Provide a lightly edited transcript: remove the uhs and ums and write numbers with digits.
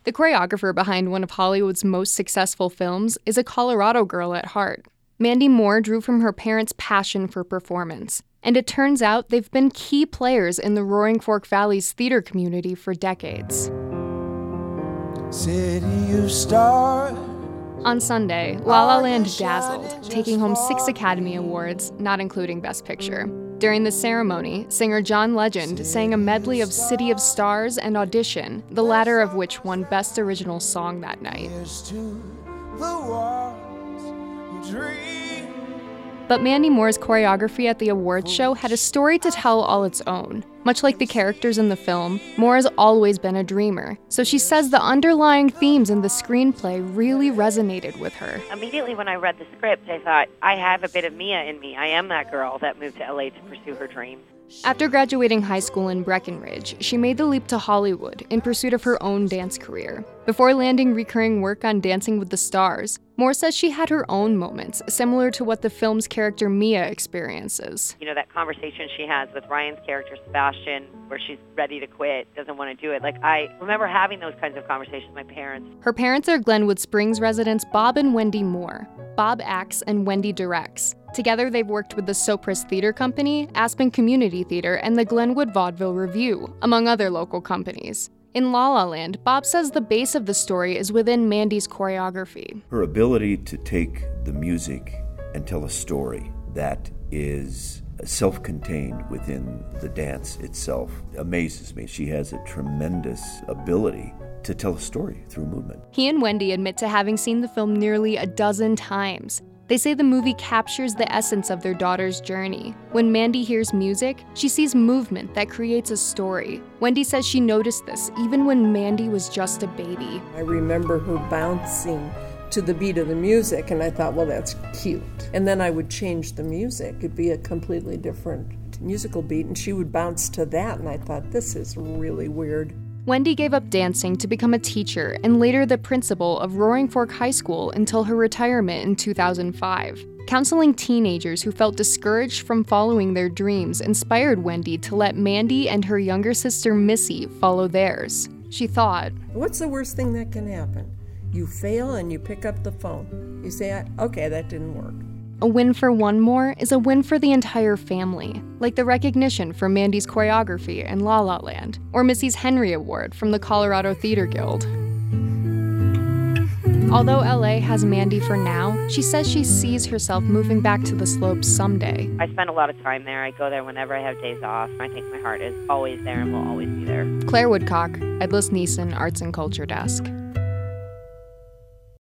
The choreographer behind one of Hollywood's most successful films is a Colorado girl at heart. Mandy Moore drew from her parents' passion for performance, and it turns out they've been key players in the Roaring Fork Valley's theater community for decades. City of Stars. On Sunday, La La Land dazzled, taking home 6 Academy Awards, not including Best Picture. During the ceremony, singer John Legend sang a medley of City of Stars and Audition, the latter of which won Best Original Song that night. But Mandy Moore's choreography at the awards show had a story to tell all its own. Much like the characters in the film, Moore has always been a dreamer, so she says the underlying themes in the screenplay really resonated with her. Immediately when I read the script, I thought, I have a bit of Mia in me. I am that girl that moved to LA to pursue her dream. After graduating high school in Breckenridge, she made the leap to Hollywood in pursuit of her own dance career. Before landing recurring work on Dancing with the Stars, Moore says she had her own moments, similar to what the film's character Mia experiences. You know, that conversation she has with Ryan's character, Sebastian, where she's ready to quit, doesn't want to do it. I remember having those kinds of conversations with my parents. Her parents are Glenwood Springs residents Bob and Wendy Moore. Bob acts and Wendy directs. Together, they've worked with the Sopris Theater Company, Aspen Community Theater, and the Glenwood Vaudeville Review, among other local companies. In La La Land, Bob says the base of the story is within Mandy's choreography. Her ability to take the music and tell a story that is self-contained within the dance itself amazes me. She has a tremendous ability to tell a story through movement. He and Wendy admit to having seen the film nearly a dozen times. They say the movie captures the essence of their daughter's journey. When Mandy hears music, she sees movement that creates a story. Wendy says she noticed this even when Mandy was just a baby. I remember her bouncing to the beat of the music, and I thought, well, that's cute. And then I would change the music. It'd be a completely different musical beat, and she would bounce to that, and I thought, this is really weird. Wendy gave up dancing to become a teacher and later the principal of Roaring Fork High School until her retirement in 2005. Counseling teenagers who felt discouraged from following their dreams inspired Wendy to let Mandy and her younger sister Missy follow theirs. She thought, what's the worst thing that can happen? You fail and you pick up the phone. You say, okay, that didn't work. A win for one more is a win for the entire family, like the recognition for Mandy's choreography in La La Land, or Missy's Henry Award from the Colorado Theater Guild. Although LA has Mandy for now, she says she sees herself moving back to the Slopes someday. I spend a lot of time there. I go there whenever I have days off. I think my heart is always there and will always be there. Claire Woodcock, Edlis Neeson, Arts and Culture Desk.